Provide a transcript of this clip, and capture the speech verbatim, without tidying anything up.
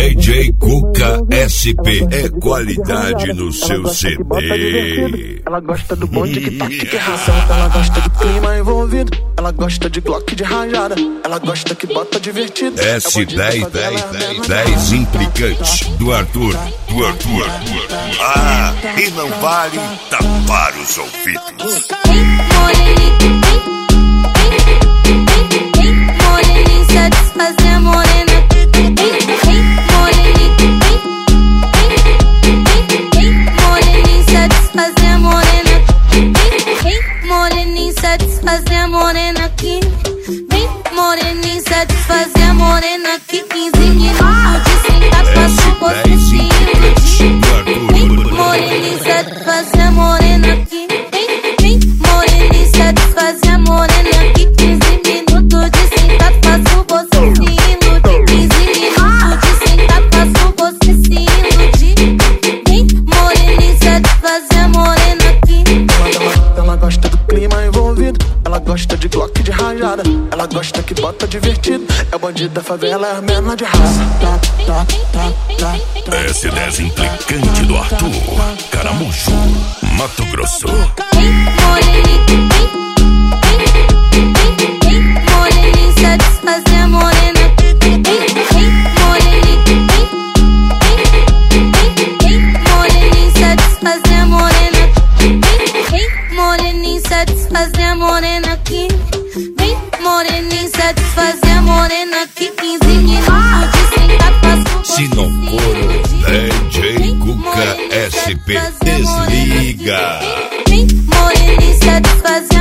D J Cuca S P é qualidade no seu C D. Ela gosta do bonde que toque que raça. Ela gosta de clima envolvido. Ela gosta de Glock de rajada. Ela gosta que bota divertido. S dez, dez, dez, dez implicante do Arthur, do Arthur. Ah, e não vale tapar os ouvidos. Satisfazer morena, satisfazer morena, moreninha satisfazer morena aqui, vem moreninha satisfazer morena aqui, quinze minutos de sentar passo positivo, vem moreninha satisfazer morena aqui, vem, vem moreninha satisfazer morena aqui, quinze minutos de sentar passo positivo, quinze minutos de sentar passo positivo, vem moreninha satisfazer morena aqui. Ela, ela gosta do clima envolvido. Ela gosta de Glock de rajada. Ela gosta que bota divertido. É o bandido da favela, é a menor de raça. S dez implicante do Arthur, Caramujo, Mato Grosso. Moreninha satisfazer morena, moreninha satisfazer morena, moreninha satisfazer morena aqui, vem moreninha satisfazer morena aqui, quinze minutos de sentar passo. Se não for o D J Cuca S P, desliga. Vem moreninha satisfazer